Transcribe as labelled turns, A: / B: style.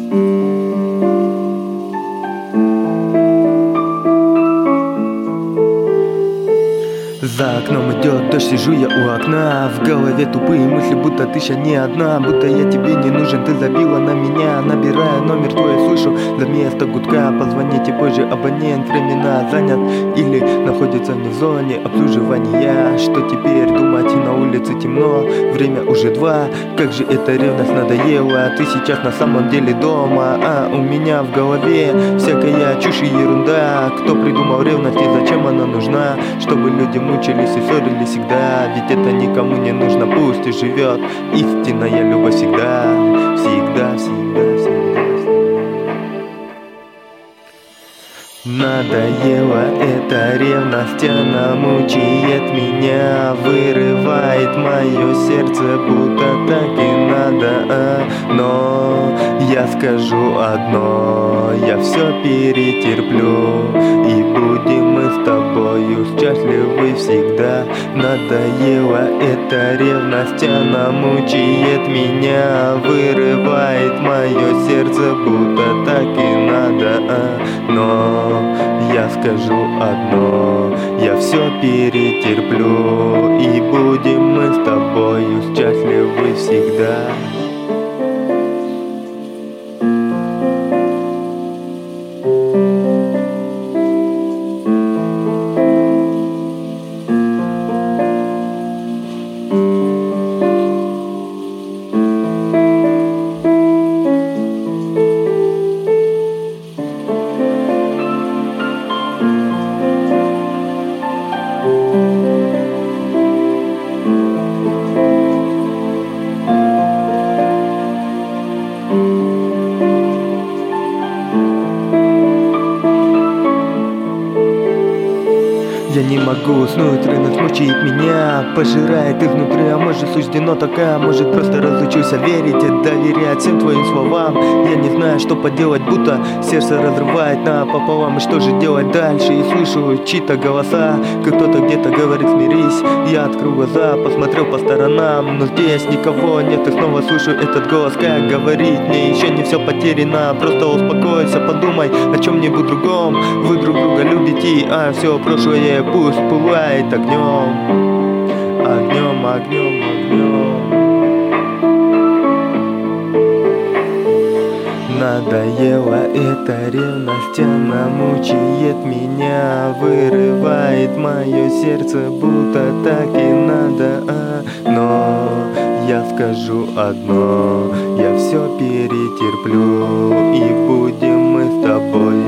A: За окном идет дождь, сижу я у окна. В голове тупые мысли, будто ты ща не одна. Будто я тебе не нужен, ты забила на меня. Набирая номер твой, слышу за место гудка. Позвоните позже, абонент временно занят или находится не в зоне обслуживания. Что теперь думать, на улице темно, время уже 2. Как же эта ревность надоела. Ты сейчас на самом деле дома, а у меня в голове всякая чушь и ерунда. Кто придумал ревность и зачем она нужна? Чтобы люди мучились и ссорились всегда. Ведь это никому не нужно, пусть и живет истинная любовь всегда. Всегда, всегда, всегда. Надоела эта ревность, она мучает меня, вырывает мое сердце, будто так и надо, но я скажу одно, я все перетерплю, и будем мы с тобою счастливы всегда. Надоела эта ревность, она мучает меня, вырывает мое сердце, будто так и надо, но я скажу одно, я все перетерплю, и будем мы с тобою счастливы всегда. Я не могу уснуть, ревность мучает меня, пожирает изнутри, а может суждено такая, может просто разучился верить и доверять всем твоим словам. Я не знаю, что поделать, будто сердце разрывает напополам, и что же делать дальше? И слышу чьи-то голоса, как кто-то где-то говорит смирись. Я открыл глаза, посмотрел по сторонам, но здесь никого нет, и снова слышу этот голос, как говорит мне, еще не все потеряно, просто успокойся, подумай о чем-нибудь другом. Вы друг друга любите, а все прошлое пусть пылает огнем, огнем, огнем, огнем. Надоела эта ревность, она мучает меня, вырывает мое сердце, будто так и надо, но я скажу одно, я все перетерплю, и будем мы с тобой